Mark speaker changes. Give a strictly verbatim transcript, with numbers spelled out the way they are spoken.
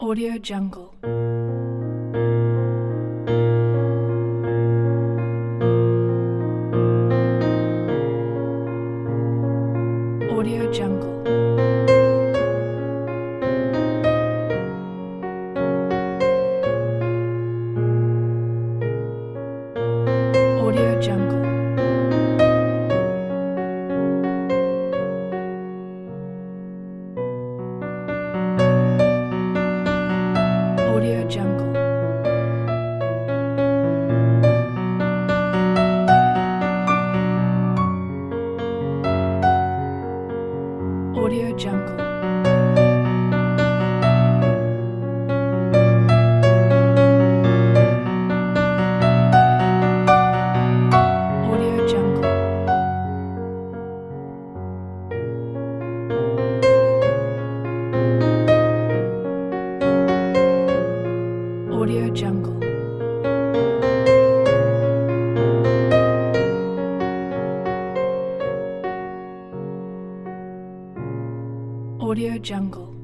Speaker 1: Audio Jungle. Audio Jungle. Audio Jungle. Audio Jungle. Audio Jungle. Audio Jungle. Audio Jungle. Audio Jungle.